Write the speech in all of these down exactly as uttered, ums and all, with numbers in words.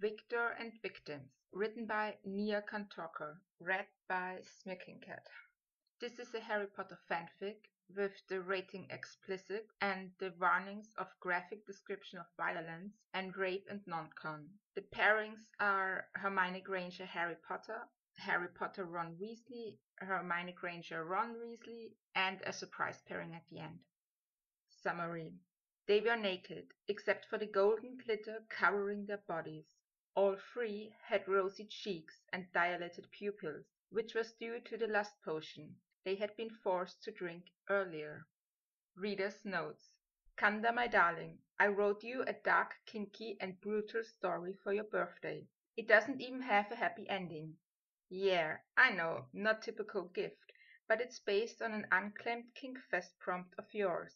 Victor and Victims, written by Nia Kantorker, read by Smicking-Cat. This is a Harry Potter fanfic with the rating explicit and the warnings of graphic description of violence and rape and non-con. The pairings are Hermione Granger Harry Potter, Harry Potter Ron Weasley, Hermione Granger Ron Weasley, and a surprise pairing at the end. Summary. They were naked, except for the golden glitter covering their bodies. All three had rosy cheeks and dilated pupils, which was due to the lust potion they had been forced to drink earlier. Reader's notes. Kanda, my darling, I wrote you a dark, kinky, and brutal story for your birthday. It doesn't even have a happy ending. Yeah, I know, not typical gift, but it's based on an unclaimed Kinkfest prompt of yours.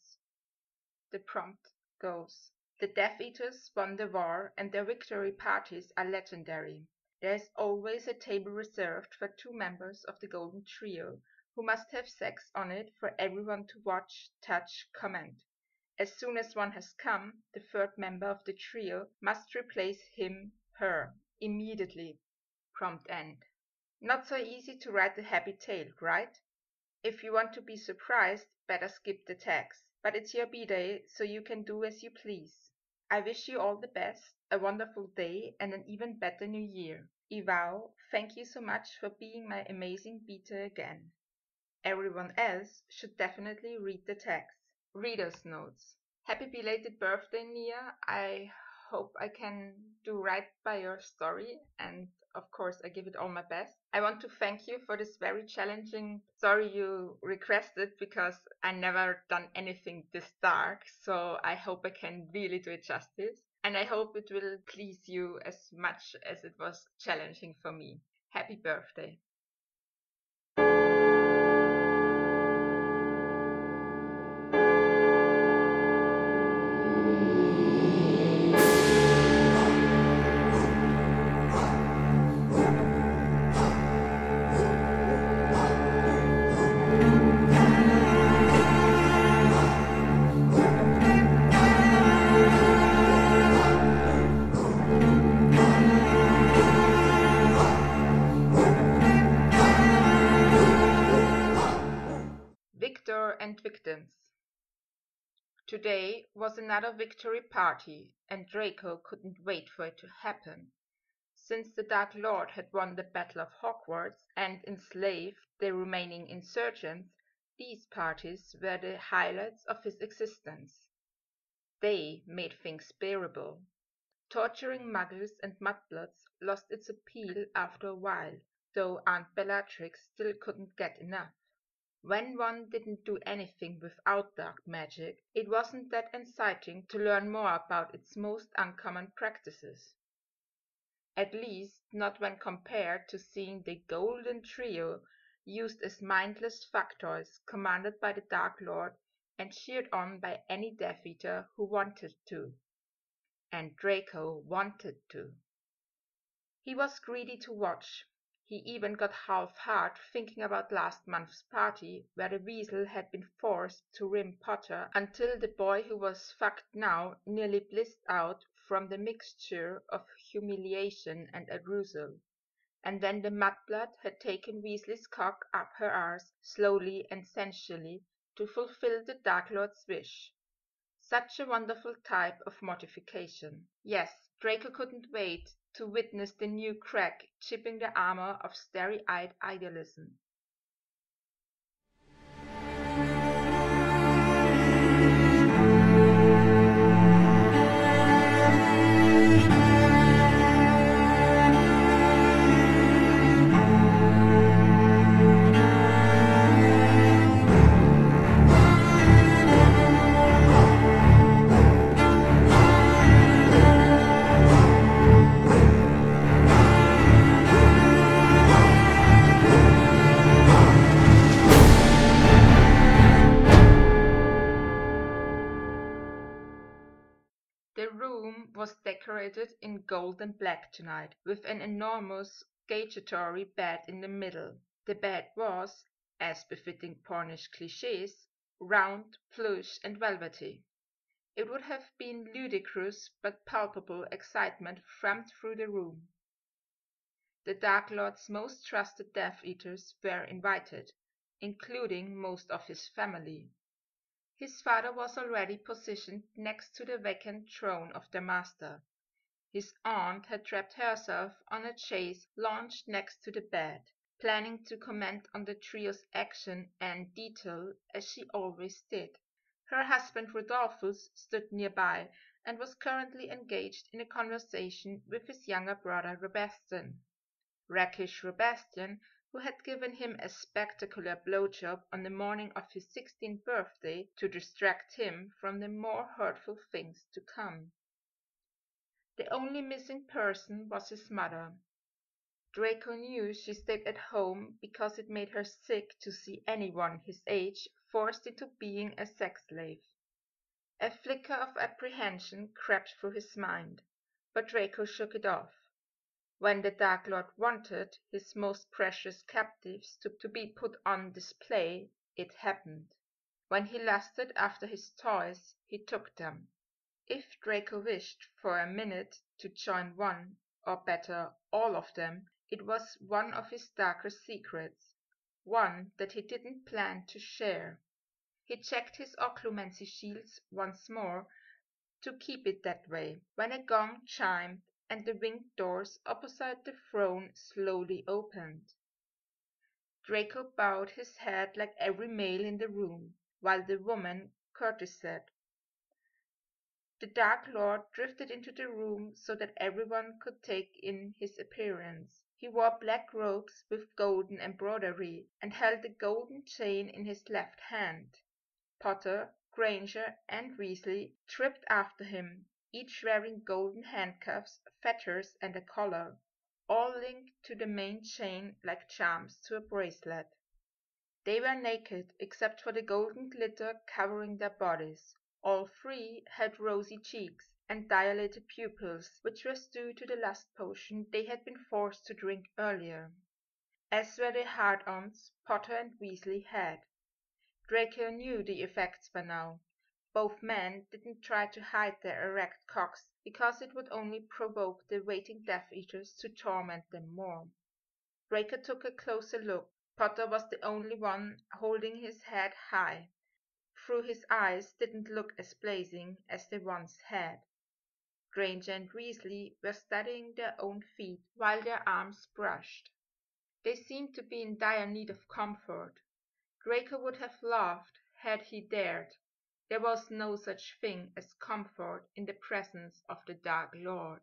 The prompt goes: the Death Eaters won the war and their victory parties are legendary. There is always a table reserved for two members of the Golden Trio, who must have sex on it for everyone to watch, touch, comment. As soon as one has come, the third member of the trio must replace him, her, immediately. Prompt end. Not so easy to write a happy tale, right? If you want to be surprised, better skip the text. But it's your B-Day, so you can do as you please. I wish you all the best, a wonderful day, and an even better new year. Ivao, thank you so much for being my amazing beta again. Everyone else should definitely read the text. Reader's notes. Happy belated birthday, Nia. I hope I can do right by your story, and of course I give it all my best. I want to thank you for this very challenging story you requested, because I never done anything this dark, so I hope I can really do it justice, and I hope it will please you as much as it was challenging for me. Happy birthday. Victor and Victims. Today was another victory party, and Draco couldn't wait for it to happen. Since the Dark Lord had won the Battle of Hogwarts and enslaved the remaining insurgents, these parties were the highlights of his existence. They made things bearable. Torturing muggles and mudbloods lost its appeal after a while, though Aunt Bellatrix still couldn't get enough. When one didn't do anything without dark magic, it wasn't that exciting to learn more about its most uncommon practices. At least not when compared to seeing the Golden Trio used as mindless factoids commanded by the Dark Lord and cheered on by any Death Eater who wanted to. And Draco wanted to. He was greedy to watch. He even got half-hard thinking about last month's party, where the Weasel had been forced to rim Potter until the boy who was fucked now nearly blissed out from the mixture of humiliation and arousal. And then the mudblood had taken Weasley's cock up her arse slowly and sensually to fulfill the Dark Lord's wish. Such a wonderful type of mortification. Yes, Draco couldn't wait to witness the new crack chipping the armor of starry-eyed idealism. The room was decorated in gold and black tonight, with an enormous gagatory bed in the middle. The bed was, as befitting Pornish cliches, round, plush, and velvety. It would have been ludicrous, but palpable excitement thrummed through the room. The Dark Lord's most trusted Death Eaters were invited, including most of his family. His father was already positioned next to the vacant throne of their master. His aunt had trapped herself on a chaise launched next to the bed, planning to comment on the trio's action and detail as she always did. Her husband Rodolphus stood nearby and was currently engaged in a conversation with his younger brother Robestan. Rakish Robestan, who had given him a spectacular blowjob on the morning of his sixteenth birthday to distract him from the more hurtful things to come. The only missing person was his mother. Draco knew she stayed at home because it made her sick to see anyone his age forced into being a sex slave. A flicker of apprehension crept through his mind, but Draco shook it off. When the Dark Lord wanted his most precious captives to, to be put on display, it happened. When he lusted after his toys, he took them. If Draco wished for a minute to join one, or better, all of them, it was one of his darker secrets, one that he didn't plan to share. He checked his occlumency shields once more to keep it that way, when a gong chimed and the winged doors opposite the throne slowly opened. Draco bowed his head like every male in the room, while the woman courtesied. The Dark Lord drifted into the room so that everyone could take in his appearance. He wore black robes with golden embroidery, and held a golden chain in his left hand. Potter, Granger, and Weasley tripped after him, each wearing golden handcuffs, fetters, and a collar, all linked to the main chain like charms to a bracelet. They were naked except for the golden glitter covering their bodies. All three had rosy cheeks and dilated pupils, which was due to the lust potion they had been forced to drink earlier, as were the hard-ons Potter and Weasley had. Draco knew the effects by now. Both men didn't try to hide their erect cocks, because it would only provoke the waiting Death Eaters to torment them more. Draco took a closer look. Potter was the only one holding his head high, though his eyes didn't look as blazing as they once had. Granger and Weasley were studying their own feet while their arms brushed. They seemed to be in dire need of comfort. Draco would have laughed had he dared. There was no such thing as comfort in the presence of the Dark Lord.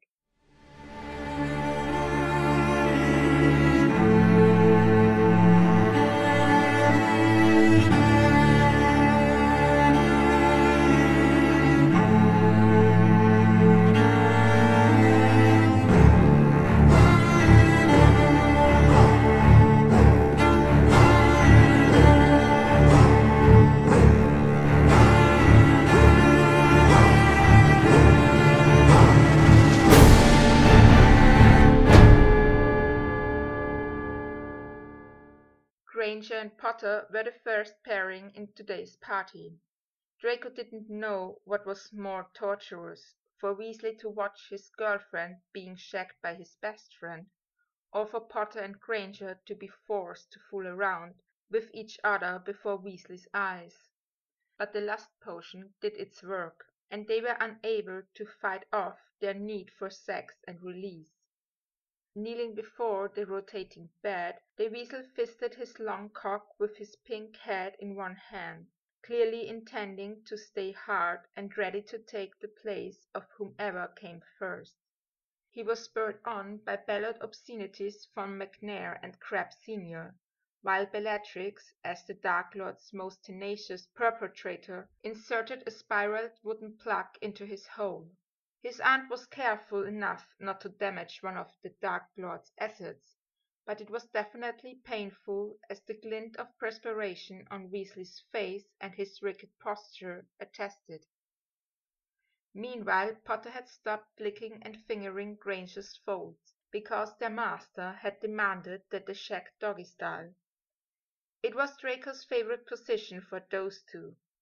Granger and Potter were the first pairing in today's party. Draco didn't know what was more torturous, for Weasley to watch his girlfriend being shagged by his best friend, or for Potter and Granger to be forced to fool around with each other before Weasley's eyes. But the lust potion did its work, and they were unable to fight off their need for sex and release. Kneeling before the rotating bed, the Weasel fisted his long cock with his pink head in one hand, clearly intending to stay hard and ready to take the place of whomever came first. He was spurred on by bellowed obscenities from McNair and Crabbe Senior, while Bellatrix, as the Dark Lord's most tenacious perpetrator, inserted a spiraled wooden plug into his hole. His aunt was careful enough not to damage one of the Dark Lord's assets, but it was definitely painful, as the glint of perspiration on Weasley's face and his rigid posture attested. Meanwhile, Potter had stopped licking and fingering Granger's folds, because their master had demanded that they shag doggy style. It was Draco's favorite position for those two,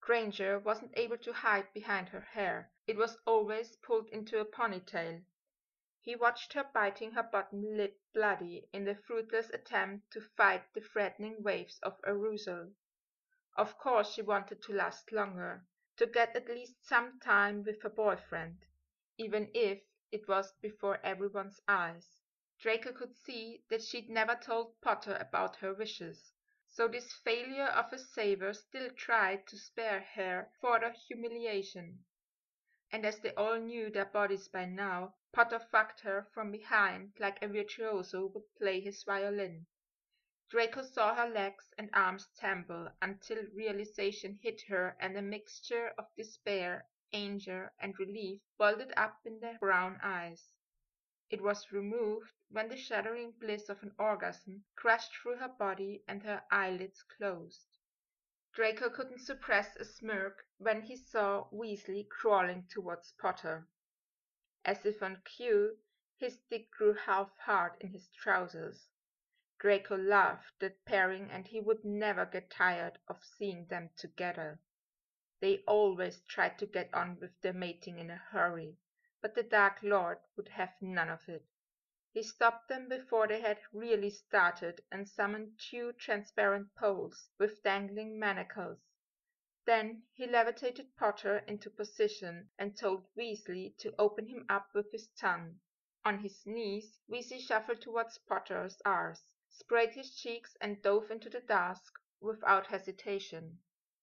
Granger wasn't able to hide behind her hair. It was always pulled into a ponytail. He watched her biting her bottom lip bloody in the fruitless attempt to fight the threatening waves of arousal. Of course she wanted to last longer, to get at least some time with her boyfriend, even if it was before everyone's eyes. Draco could see that she'd never told Potter about her wishes, so this failure of a saver still tried to spare her further humiliation. And as they all knew their bodies by now, Potter fucked her from behind like a virtuoso would play his violin. Draco saw her legs and arms tremble until realization hit her and a mixture of despair, anger, and relief boiled up in their brown eyes. It was removed when the shuddering bliss of an orgasm crashed through her body and her eyelids closed. Draco couldn't suppress a smirk when he saw Weasley crawling towards Potter. As if on cue, his dick grew half hard in his trousers. Draco laughed that pairing and he would never get tired of seeing them together. They always tried to get on with their mating in a hurry, but the Dark Lord would have none of it. He stopped them before they had really started and summoned two transparent poles with dangling manacles. Then he levitated Potter into position and told Weasley to open him up with his tongue. On his knees, Weasley shuffled towards Potter's arse, sprayed his cheeks and dove into the dusk without hesitation.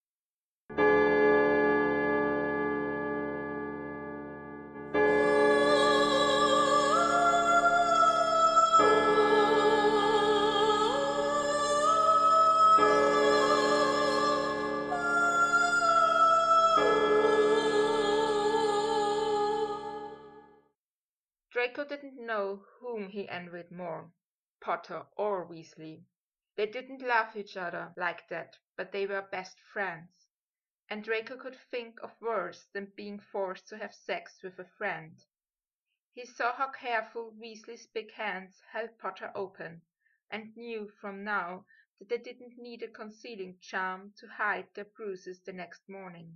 Draco didn't know whom he envied more, Potter or Weasley. They didn't love each other like that, but they were best friends. And Draco could think of worse than being forced to have sex with a friend. He saw how careful Weasley's big hands held Potter open, and knew from now that they didn't need a concealing charm to hide their bruises the next morning.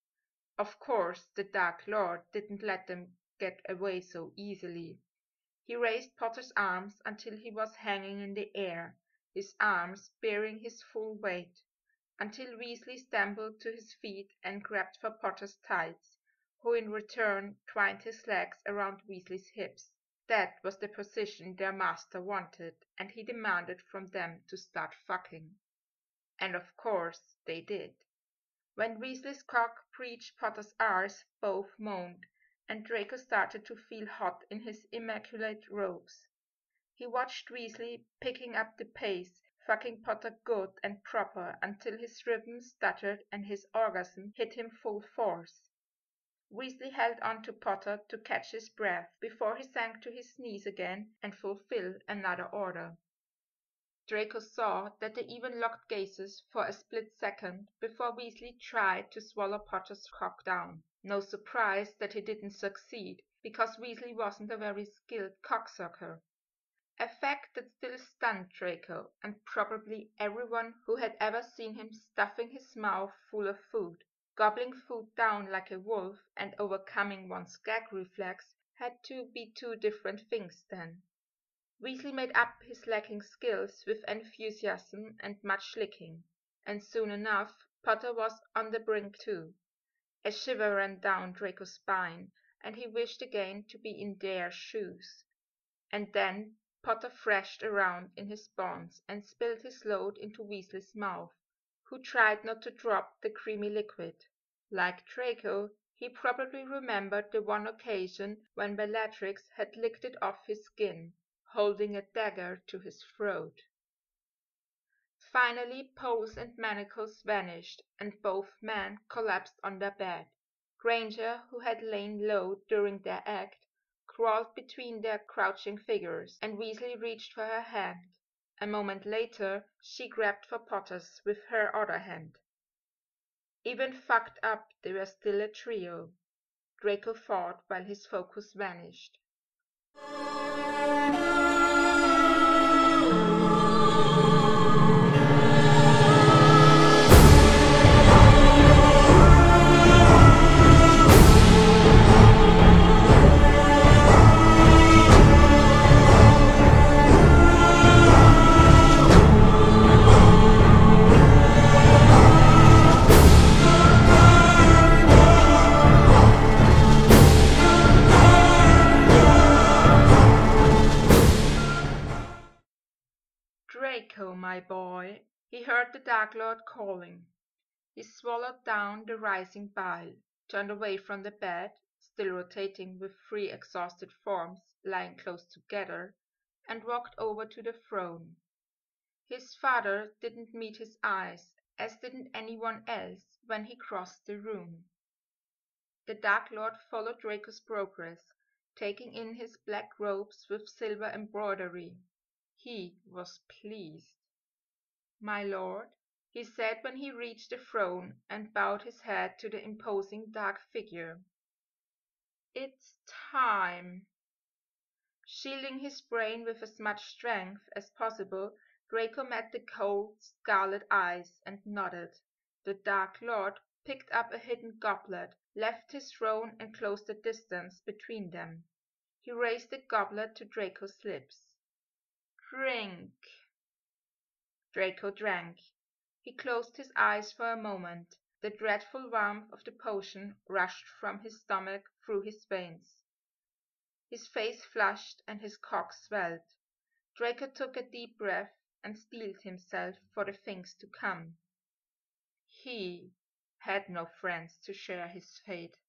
Of course, the Dark Lord didn't let them get away so easily. He raised Potter's arms until he was hanging in the air, his arms bearing his full weight, until Weasley stumbled to his feet and grabbed for Potter's tights, who in return twined his legs around Weasley's hips. That was the position their master wanted, and he demanded from them to start fucking. And of course they did. When Weasley's cock breached Potter's arse, both moaned, and Draco started to feel hot in his immaculate robes. He watched Weasley picking up the pace, fucking Potter good and proper until his rhythm stuttered and his orgasm hit him full force. Weasley held on to Potter to catch his breath before he sank to his knees again and fulfilled another order. Draco saw that they even locked gazes for a split second before Weasley tried to swallow Potter's cock down. No surprise that he didn't succeed, because Weasley wasn't a very skilled cocksucker. A fact that still stunned Draco, and probably everyone who had ever seen him stuffing his mouth full of food, gobbling food down like a wolf, and overcoming one's gag reflex had to be two different things then. Weasley made up his lacking skills with enthusiasm and much licking, and soon enough Potter was on the brink too. A shiver ran down Draco's spine, and he wished again to be in their shoes. And then Potter thrashed around in his bonds and spilled his load into Weasley's mouth, who tried not to drop the creamy liquid. Like Draco, he probably remembered the one occasion when Bellatrix had licked it off his skin, holding a dagger to his throat. Finally poles and manacles vanished, and both men collapsed on their bed. Granger, who had lain low during their act, crawled between their crouching figures, and Weasley reached for her hand. A moment later she grabbed for Potter's with her other hand. Even fucked up, they were still a trio, Draco thought while his focus vanished. "Draco, my boy!" He heard the Dark Lord calling. He swallowed down the rising bile, turned away from the bed, still rotating with three exhausted forms lying close together, and walked over to the throne. His father didn't meet his eyes, as didn't anyone else when he crossed the room. The Dark Lord followed Draco's progress, taking in his black robes with silver embroidery. He was pleased. "My lord," he said when he reached the throne and bowed his head to the imposing dark figure, "it's time." Shielding his brain with as much strength as possible, Draco met the cold, scarlet eyes and nodded. The Dark Lord picked up a hidden goblet, left his throne and closed the distance between them. He raised the goblet to Draco's lips. "Drink." Draco drank. He closed his eyes for a moment. The dreadful warmth of the potion rushed from his stomach through his veins. His face flushed and his cock swelled. Draco took a deep breath and steeled himself for the things to come. He had no friends to share his fate.